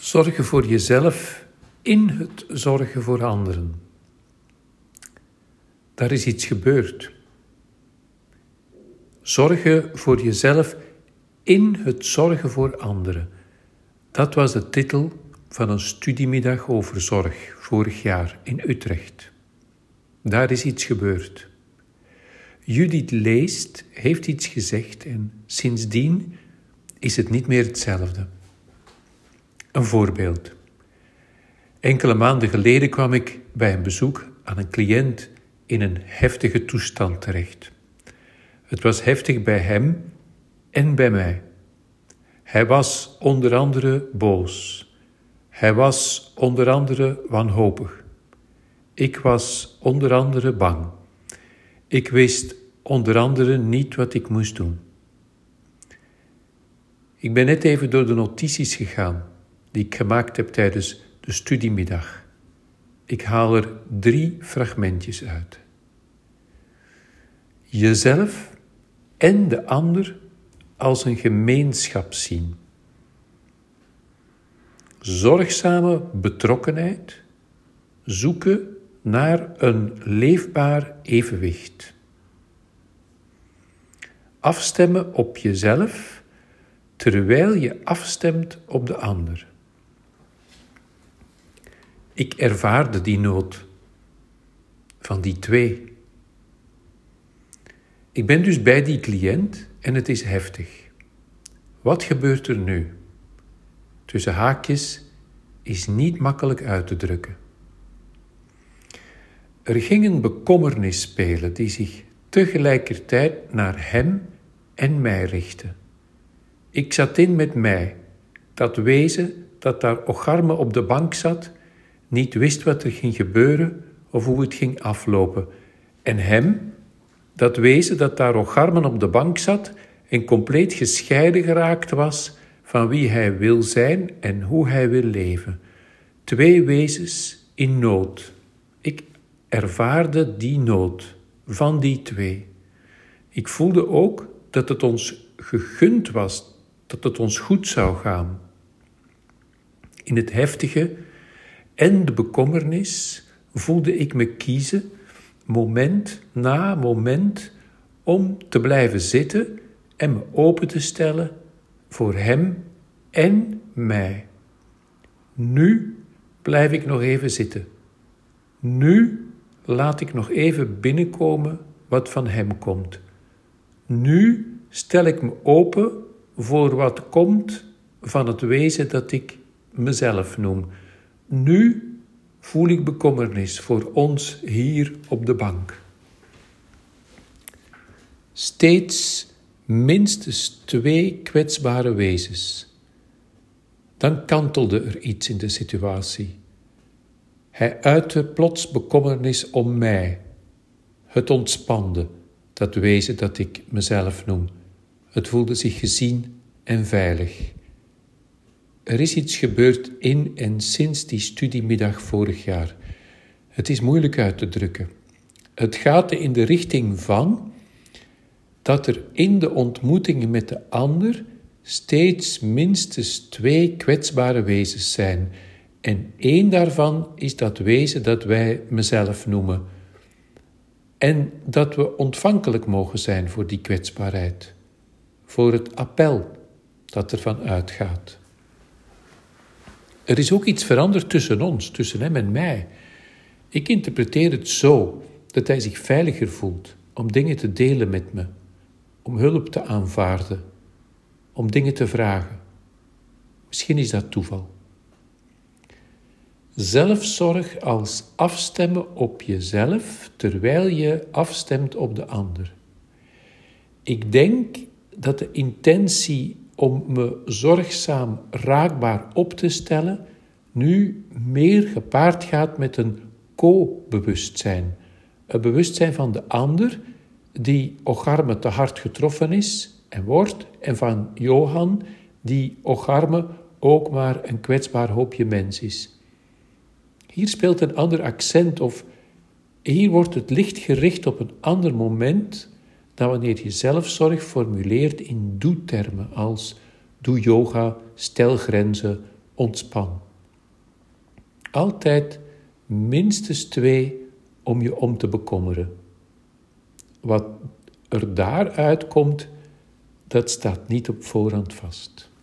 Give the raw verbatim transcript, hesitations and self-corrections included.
Zorgen voor jezelf in het zorgen voor anderen. Daar is iets gebeurd. Zorgen voor jezelf in het zorgen voor anderen. Dat was de titel van een studiemiddag over zorg vorig jaar in Utrecht. Daar is iets gebeurd. Judith Leest heeft iets gezegd en sindsdien is het niet meer hetzelfde. Een voorbeeld. Enkele maanden geleden kwam ik bij een bezoek aan een cliënt in een heftige toestand terecht. Het was heftig bij hem en bij mij. Hij was onder andere boos. Hij was onder andere wanhopig. Ik was onder andere bang. Ik wist onder andere niet wat ik moest doen. Ik ben net even door de notities gegaan die ik gemaakt heb tijdens de studiemiddag. Ik haal er drie fragmentjes uit. Jezelf en de ander als een gemeenschap zien. Zorgzame betrokkenheid zoeken naar een leefbaar evenwicht. Afstemmen op jezelf terwijl je afstemt op de ander. Ik ervaarde die nood van die twee. Ik ben dus bij die cliënt en het is heftig. Wat gebeurt er nu? Tussen haakjes is niet makkelijk uit te drukken. Er ging een bekommernis spelen die zich tegelijkertijd naar hem en mij richtte. Ik zat in met mij, dat wezen dat daar ocharme op de bank zat, niet wist wat er ging gebeuren of hoe het ging aflopen. En hem, dat wezen dat daar ocharmen op de bank zat en compleet gescheiden geraakt was van wie hij wil zijn en hoe hij wil leven. Twee wezens in nood. Ik ervaarde die nood van die twee. Ik voelde ook dat het ons gegund was, dat het ons goed zou gaan. In het heftige en de bekommernis voelde ik me kiezen, moment na moment, om te blijven zitten en me open te stellen voor hem en mij. Nu blijf ik nog even zitten. Nu laat ik nog even binnenkomen wat van hem komt. Nu stel ik me open voor wat komt van het wezen dat ik mezelf noem. Nu voel ik bekommernis voor ons hier op de bank. Steeds minstens twee kwetsbare wezens. Dan kantelde er iets in de situatie. Hij uitte plots bekommernis om mij. Het ontspande, dat wezen dat ik mezelf noem. Het voelde zich gezien en veilig. Er is iets gebeurd in en sinds die studiemiddag vorig jaar. Het is moeilijk uit te drukken. Het gaat in de richting van dat er in de ontmoetingen met de ander steeds minstens twee kwetsbare wezens zijn. En één daarvan is dat wezen dat wij mezelf noemen. En dat we ontvankelijk mogen zijn voor die kwetsbaarheid. Voor het appel dat ervan uitgaat. Er is ook iets veranderd tussen ons, tussen hem en mij. Ik interpreteer het zo dat hij zich veiliger voelt om dingen te delen met me, om hulp te aanvaarden, om dingen te vragen. Misschien is dat toeval. Zelfzorg als afstemmen op jezelf terwijl je afstemt op de ander. Ik denk dat de intentie om me zorgzaam raakbaar op te stellen nu meer gepaard gaat met een co-bewustzijn. Een bewustzijn van de ander die ocharme te hard getroffen is en wordt, en van Johan die ocharme ook maar een kwetsbaar hoopje mens is. Hier speelt een ander accent of hier wordt het licht gericht op een ander moment dan wanneer je zelfzorg formuleert in doe-termen als doe yoga, stel grenzen, ontspan. Altijd minstens twee om je om te bekommeren. Wat er daaruit komt, dat staat niet op voorhand vast.